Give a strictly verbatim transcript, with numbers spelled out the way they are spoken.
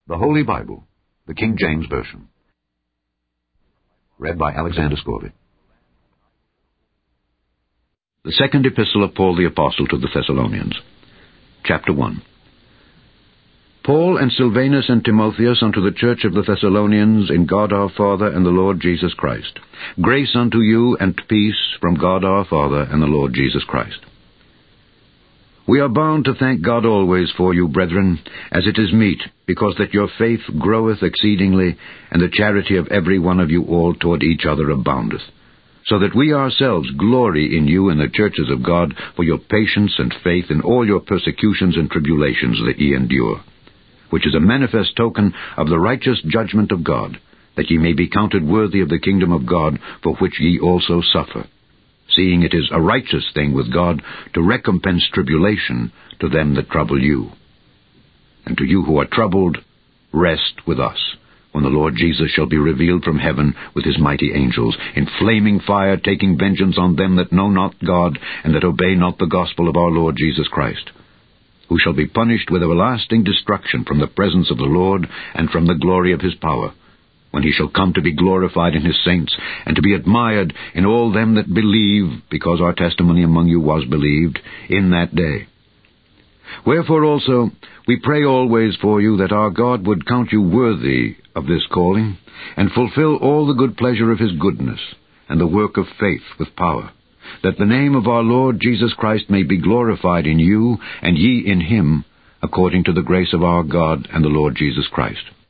The Holy Bible, the King James Version. Read by Alexander Scourby. The Second Epistle of Paul the Apostle to the Thessalonians. Chapter one. Paul and Silvanus and Timotheus unto the church of the Thessalonians in God our Father and the Lord Jesus Christ. Grace unto you and peace from God our Father and the Lord Jesus Christ. We are bound to thank God always for you, brethren, as it is meet, because that your faith groweth exceedingly, and the charity of every one of you all toward each other aboundeth, so that we ourselves glory in you in the churches of God for your patience and faith in all your persecutions and tribulations that ye endure, which is a manifest token of the righteous judgment of God, that ye may be counted worthy of the kingdom of God, for which ye also suffer, seeing it is a righteous thing with God to recompense tribulation to them that trouble you. And to you who are troubled, rest with us, when the Lord Jesus shall be revealed from heaven with his mighty angels, in flaming fire, taking vengeance on them that know not God, and that obey not the gospel of our Lord Jesus Christ, who shall be punished with everlasting destruction from the presence of the Lord, and from the glory of his power, when he shall come to be glorified in his saints, and to be admired in all them that believe, because our testimony among you was believed, in that day. Wherefore also we pray always for you, that our God would count you worthy of this calling, and fulfill all the good pleasure of his goodness, and the work of faith with power, that the name of our Lord Jesus Christ may be glorified in you, and ye in him, according to the grace of our God and the Lord Jesus Christ.